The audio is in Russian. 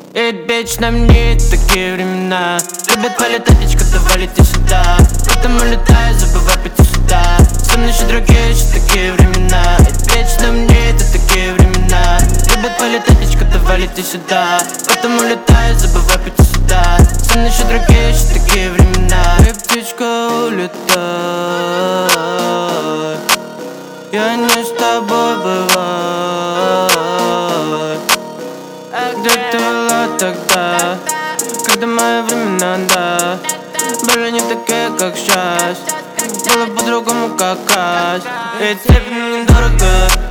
Ведь вечно мне такие времена. Любят полетать, птичка, давай лети сюда. Поэтому летаю, забывай пойти сюда. Со мной еще другие, еще такие времена. Ведь вечно мне это такие времена. Любят полетать, птичка, давай лети сюда. Поэтому летаю, забывай пойти сюда. Со мной еще другие, еще такие времена. Эй, птичка, улетай, я не с тобой бываю. Где ты была тогда, когда мои времена, да, были не такие, как сейчас. Было по-другому, как раз. Ведь тебе недорого.